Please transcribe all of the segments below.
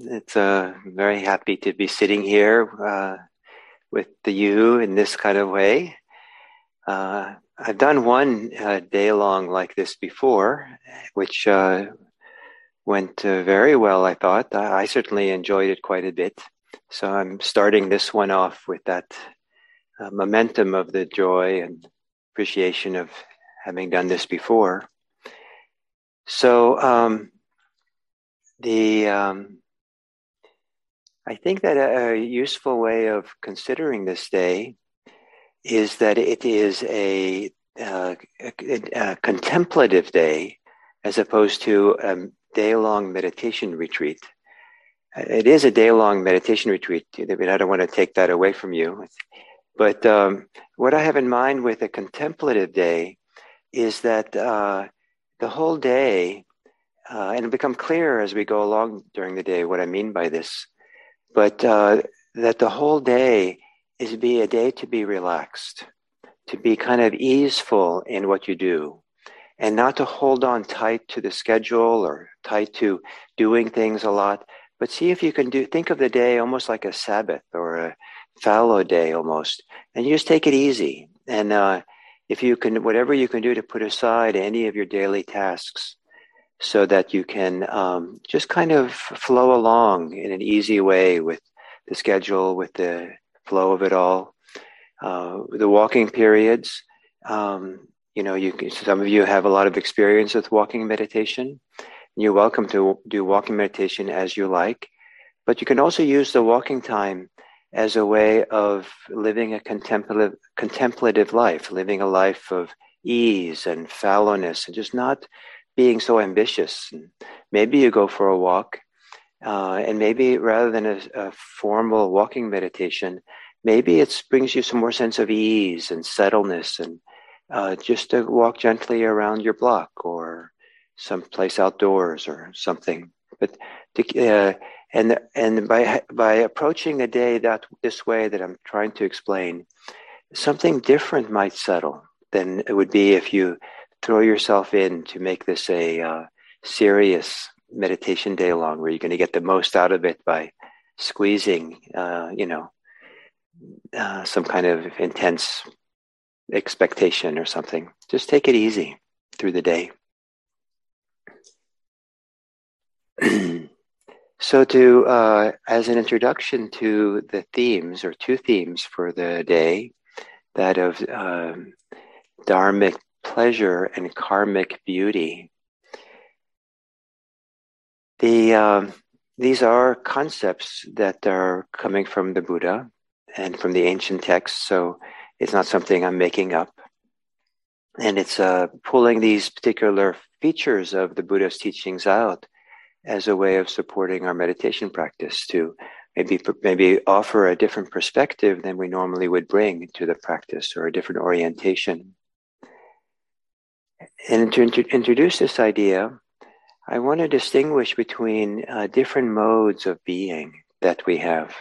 It's very happy to be sitting here with you in this kind of way. I've done one day long like this before, which went very well, I thought. I certainly enjoyed it quite a bit. So I'm starting this one off with that momentum of the joy and appreciation of having done this before. So I think that a useful way of considering this day is that it is a contemplative day as opposed to a day-long meditation retreat. It is a day-long meditation retreat. I mean, I don't want to take that away from you. But what I have in mind with a contemplative day is that the whole day, and it'll become clearer as we go along during the day what I mean by this, but that the whole day is be a day to be relaxed, to be kind of easeful in what you do, and not to hold on tight to the schedule or tight to doing things a lot, but see if you can think of the day almost like a Sabbath or a fallow day almost, and you just take it easy. And if you can, whatever you can do to put aside any of your daily tasks so that you can just kind of flow along in an easy way with the schedule, with the flow of it all. The walking periods, some of you have a lot of experience with walking meditation. You're welcome to do walking meditation as you like, but you can also use the walking time as a way of living a contemplative life, living a life of ease and fallowness and just not being so ambitious. And maybe you go for a walk, and maybe rather than a formal walking meditation, maybe it brings you some more sense of ease and settledness, and just to walk gently around your block or someplace outdoors or something. But and by approaching the day this way that I'm trying to explain, something different might settle than it would be if you throw yourself in to make this a serious meditation day long, where you're going to get the most out of it by squeezing, some kind of intense expectation or something. Just take it easy through the day. So as an introduction to the themes, or two themes for the day, that of dharmic pleasure and karmic beauty. These are concepts that are coming from the Buddha and from the ancient texts, so it's not something I'm making up. And it's pulling these particular features of the Buddha's teachings out as a way of supporting our meditation practice, to maybe offer a different perspective than we normally would bring to the practice, or a different orientation. And to introduce this idea, I want to distinguish between different modes of being that we have.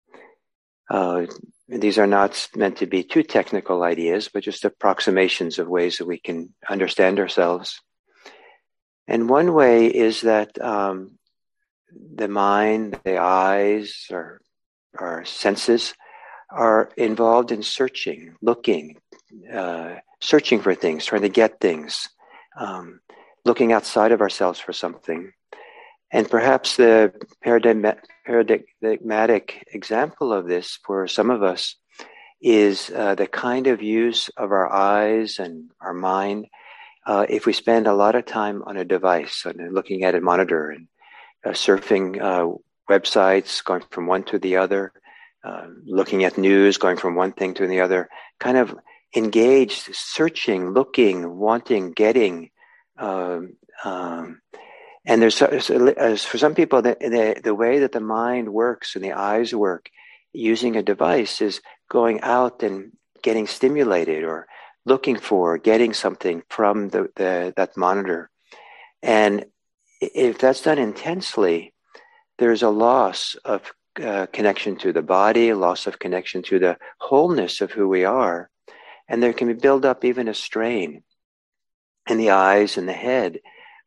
These are not meant to be too technical ideas, but just approximations of ways that we can understand ourselves. And one way is that the mind, the eyes, or our senses are involved in searching, looking, searching for things, trying to get things, looking outside of ourselves for something. And perhaps the paradigmatic example of this for some of us is the kind of use of our eyes and our mind if we spend a lot of time on a device, and looking at a monitor and surfing websites, going from one to the other, looking at news, going from one thing to the other, kind of engaged, searching, looking, wanting, getting. And there's for some people, the way that the mind works and the eyes work using a device is going out and getting stimulated, or looking for, getting something from that monitor. And if that's done intensely, there's a loss of connection to the body, a loss of connection to the wholeness of who we are. And there can be build up even a strain in the eyes and the head,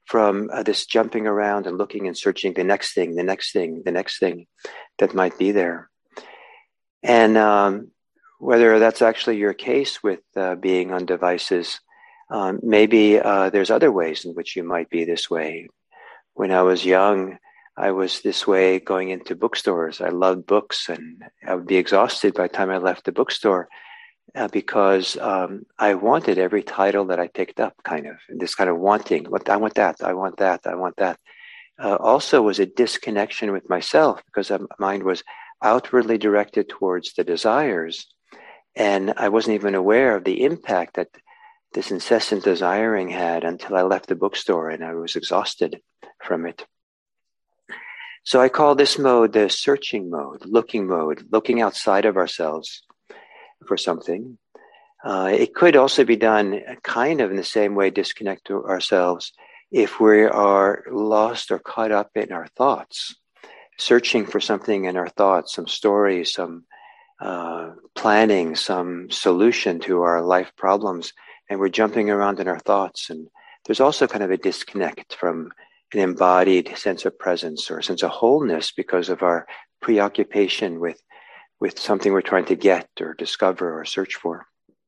from this jumping around and looking and searching the next thing, the next thing, the next thing that might be there. And whether that's actually your case with being on devices, maybe there's other ways in which you might be this way. When I was young, I was this way going into bookstores. I loved books, and I would be exhausted by the time I left the bookstore because I wanted every title that I picked up, kind of, this kind of wanting. I want that, I want that, I want that. Also was a disconnection with myself because my mind was outwardly directed towards the desires, and I wasn't even aware of the impact that this incessant desiring had until I left the bookstore and I was exhausted from it. So I call this mode the searching mode, looking outside of ourselves for something. It could also be done kind of in the same way, disconnect to ourselves, if we are lost or caught up in our thoughts, searching for something in our thoughts, some story, some planning, some solution to our life problems, and we're jumping around in our thoughts. And there's also kind of a disconnect from an embodied sense of presence or a sense of wholeness because of our preoccupation with something we're trying to get or discover or search for.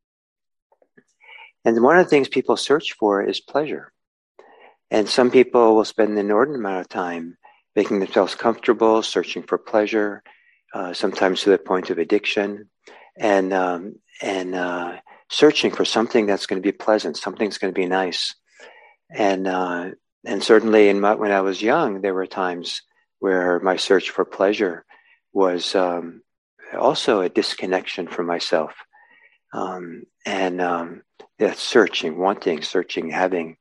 And one of the things people search for is pleasure. And some people will spend an inordinate amount of time making themselves comfortable, searching for pleasure, sometimes to the point of addiction, and searching for something that's going to be pleasant, something that's going to be nice. And certainly when I was young, there were times where my search for pleasure was also a disconnection from myself. That searching, wanting, searching, having.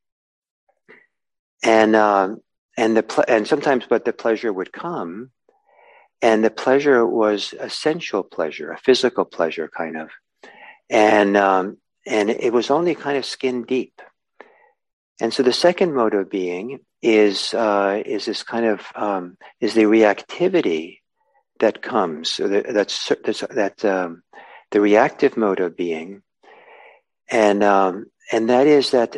And sometimes, but the pleasure would come, and the pleasure was a sensual pleasure, a physical pleasure, kind of, and it was only kind of skin deep. And so the second mode of being is this kind of is the reactivity that comes. So the reactive mode of being, and that is that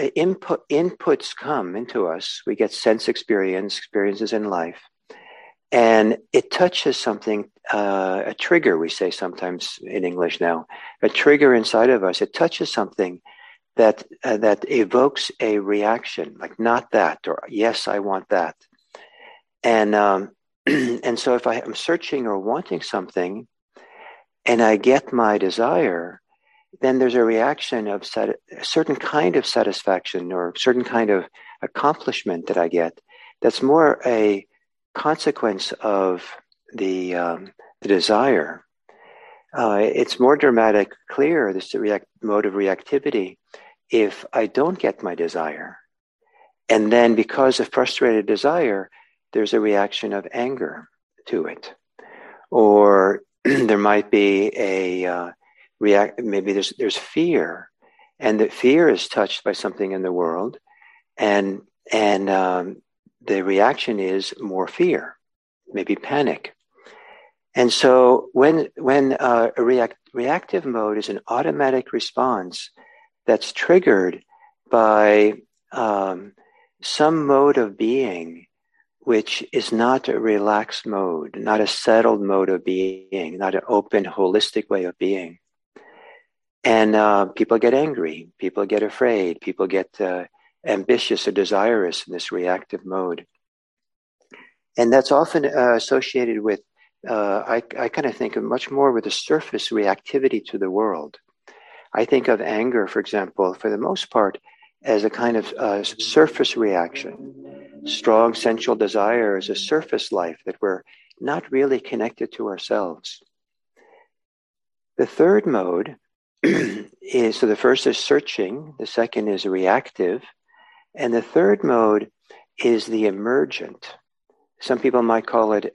inputs come into us. We get sense experiences in life, and it touches something, a trigger, we say sometimes in English now, a trigger inside of us. It touches something that evokes a reaction, like not that, or yes, I want that. And and so if I am searching or wanting something, and I get my desire, then there's a reaction of a certain kind of satisfaction or a certain kind of accomplishment that I get. That's more a consequence of the desire. It's more dramatic, clear, this mode of reactivity, if I don't get my desire. And then because of frustrated desire, there's a reaction of anger to it. Or there might be maybe there's fear, and that fear is touched by something in the world, and the reaction is more fear, maybe panic. And so when a reactive mode is an automatic response that's triggered by some mode of being which is not a relaxed mode, not a settled mode of being, not an open, holistic way of being. And people get angry, people get afraid, people get ambitious or desirous in this reactive mode. And that's often associated with, I kind of think of much more with a surface reactivity to the world. I think of anger, for example, for the most part, as a kind of surface reaction. Strong sensual desire is a surface life that we're not really connected to ourselves. The third mode is, so the first is searching, the second is reactive, and the third mode is the emergent. Some people might call it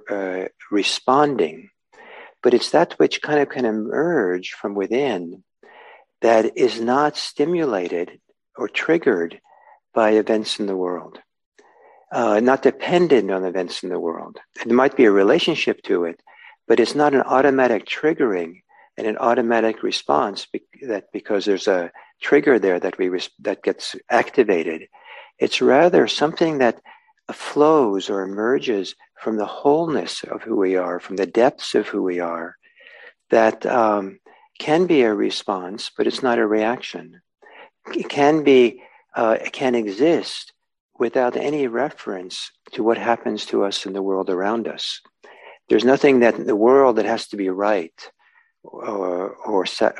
responding, but it's that which kind of can emerge from within that is not stimulated or triggered by events in the world, not dependent on events in the world. There might be a relationship to it, but it's not an automatic triggering and an automatic response because there's a trigger there that gets activated. It's rather something that flows or emerges from the wholeness of who we are, from the depths of who we are, that can be a response, but it's not a reaction. It can exist without any reference to what happens to us in the world around us. There's nothing that in the world that has to be right or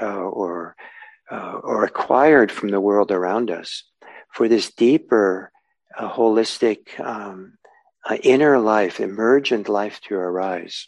acquired from the world around us for this deeper, holistic, inner life, emergent life to arise.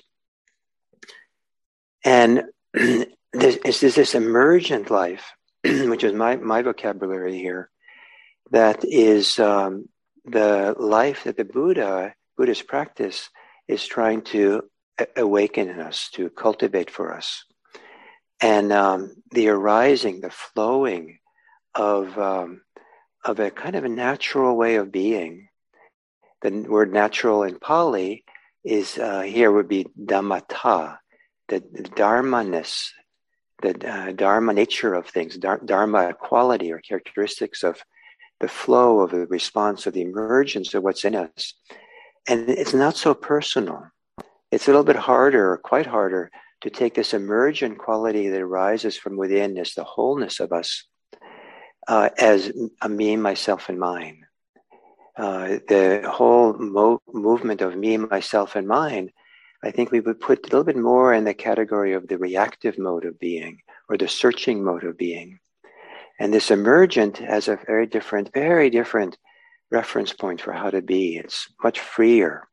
And this emergent life, which is my vocabulary here, that is the life that the Buddhist practice is trying to awaken in us, to cultivate for us. And the arising, the flowing of a kind of a natural way of being. The word natural in Pali is here would be dhammata, the dharma-ness, the dharma nature of things, dharma quality or characteristics of the flow of the response of the emergence of what's in us. And it's not so personal. It's a little bit harder, or quite harder, to take this emergent quality that arises from within as the wholeness of us, as a me, myself, and mine. The whole movement of me, myself, and mine, I think we would put a little bit more in the category of the reactive mode of being, or the searching mode of being. And this emergent has a very different reference point for how to be. It's much freer.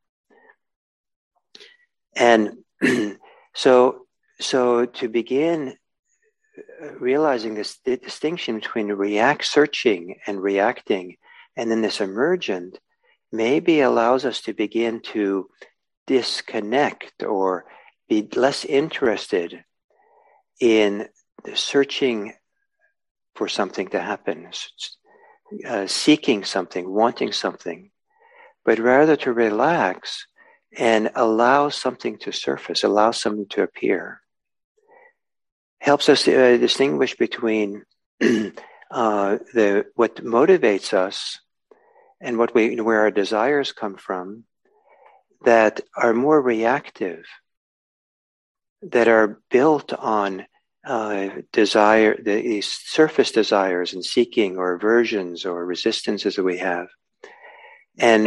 And so to begin realizing this distinction between searching and reacting, and then this emergent, maybe allows us to begin to disconnect or be less interested in searching for something to happen, seeking something, wanting something, but rather to relax and allow something to surface, allow something to appear. Helps us distinguish between what motivates us and where our desires come from, that are more reactive, that are built on desire, these surface desires and seeking or aversions or resistances that we have, and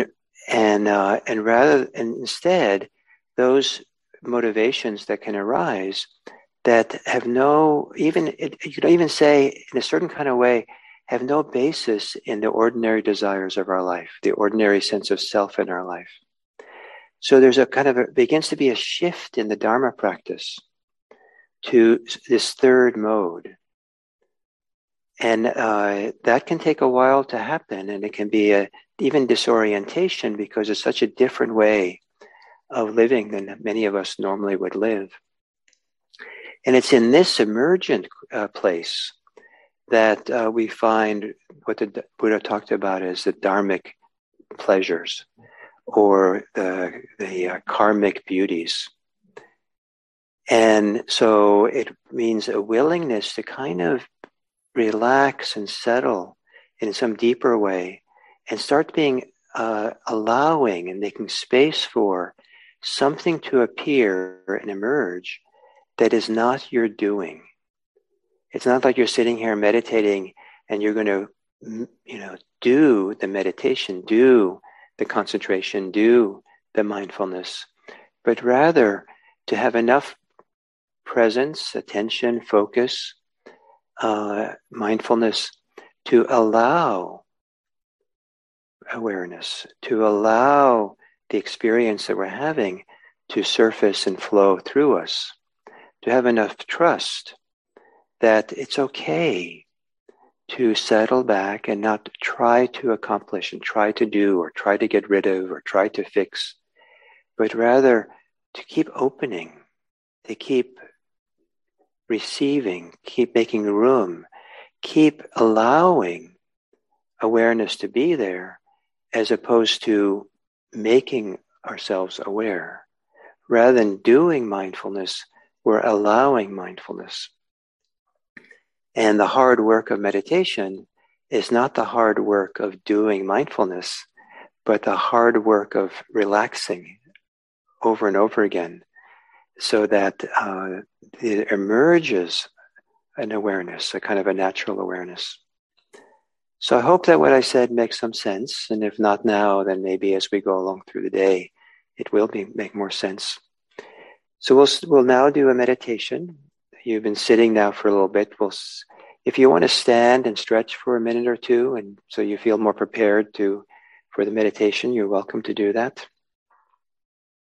instead those motivations that can arise that have no, you could even say in a certain kind of way, have no basis in the ordinary desires of our life, the ordinary sense of self in our life. So there's begins to be a shift in the Dharma practice to this third mode. And that can take a while to happen, and it can be even disorientation, because it's such a different way of living than many of us normally would live. And it's in this emergent place that we find what the Buddha talked about as the dharmic pleasures, or the karmic beauties. And so it means a willingness to kind of relax and settle in some deeper way, and start being allowing and making space for something to appear and emerge that is not your doing. It's not like you're sitting here meditating and you're going to, do the meditation, do the concentration, do the mindfulness, but rather to have enough presence, attention, focus, mindfulness to allow awareness, to allow the experience that we're having to surface and flow through us, to have enough trust that it's okay to settle back and not try to accomplish and try to do or try to get rid of or try to fix, but rather to keep opening, to keep receiving, keep making room, keep allowing awareness to be there, as opposed to making ourselves aware. Rather than doing mindfulness, we're allowing mindfulness. And the hard work of meditation is not the hard work of doing mindfulness, but the hard work of relaxing over and over again, so that it emerges an awareness, a kind of a natural awareness. So I hope that what I said makes some sense, and if not now, then maybe as we go along through the day, it will make more sense. So we'll now do a meditation. You've been sitting now for a little bit. If you want to stand and stretch for a minute or two, and so you feel more prepared for the meditation, you're welcome to do that.